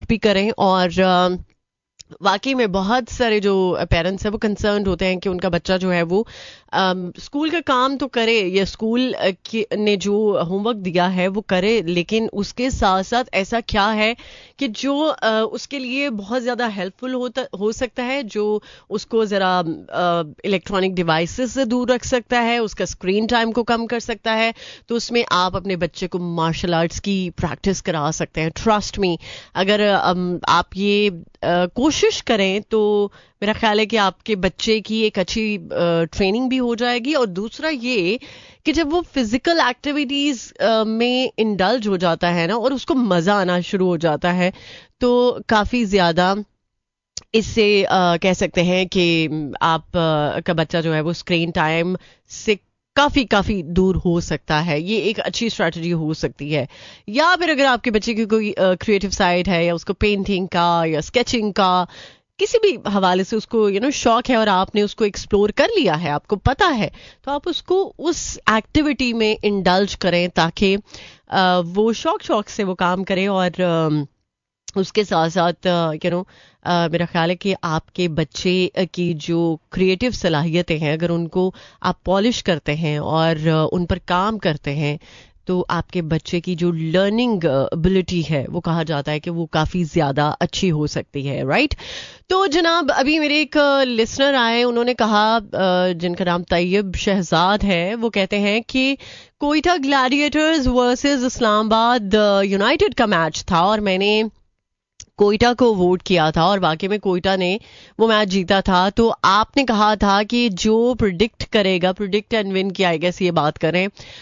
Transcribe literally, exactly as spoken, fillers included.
Protect भी करें। और uh, वाकई में बहुत सारे जो पेरेंट्स हैं वो कंसर्न होते हैं कि उनका बच्चा जो है वो आम, स्कूल का काम तो करे या स्कूल अ, की- ने जो होमवर्क दिया है वो करे, लेकिन उसके साथ साथ ऐसा क्या है कि जो अ, उसके लिए बहुत ज़्यादा हेल्पफुल होता हो सकता है, जो उसको ज़रा इलेक्ट्रॉनिक डिवाइसेस से दूर रख सकता है, उसका स्क्रीन टाइम को कम कर सकता है। तो उसमें आप अपने बच्चे को मार्शल आर्ट्स की प्रैक्टिस करा सकते हैं। ट्रस्ट मी, अगर अम, आप ये अ, कोशिश करें तो मेरा ख्याल है कि आपके बच्चे की एक अच्छी ट्रेनिंग भी हो जाएगी। और दूसरा ये कि जब वो फिजिकल एक्टिविटीज में इंडल्ज हो जाता है ना और उसको मजा आना शुरू हो जाता है, तो काफी ज्यादा इससे अ, कह सकते हैं कि आप अ, का बच्चा जो है वो स्क्रीन टाइम से काफी काफी दूर हो सकता है। ये एक अच्छी स्ट्रैटेजी हो सकती है। या फिर अगर आपके बच्चे की कोई क्रिएटिव साइड है, या उसको पेंटिंग का या स्केचिंग का किसी भी हवाले से उसको यू नो शौक है और आपने उसको एक्सप्लोर कर लिया है, आपको पता है, तो आप उसको उस एक्टिविटी में इंडल्ज करें ताकि अ, वो शौक शौक से वो काम करे। और अम, उसके साथ साथ यू नो मेरा ख्याल है कि आपके बच्चे अ, की जो क्रिएटिव सलाहियतें हैं, अगर उनको आप पॉलिश करते हैं और अ, उन पर काम करते हैं, तो आपके बच्चे की जो लर्निंग एबिलिटी है वो कहा जाता है कि वो काफ़ी ज़्यादा अच्छी हो सकती है। राइट? तो जनाब, अभी मेरे एक लिसनर आए, उन्होंने कहा, अ, जिनका नाम तैयब शहजाद है, वो कहते हैं कि Quetta Gladiators versus Islamabad United का मैच था और मैंने कोयटा को वोट किया था और वाकई में कोयटा ने वो मैच जीता था। तो आपने कहा था कि जो प्रिडिक्ट करेगा, प्रिडिक्ट एंड विन की आई गेस ये बात करें,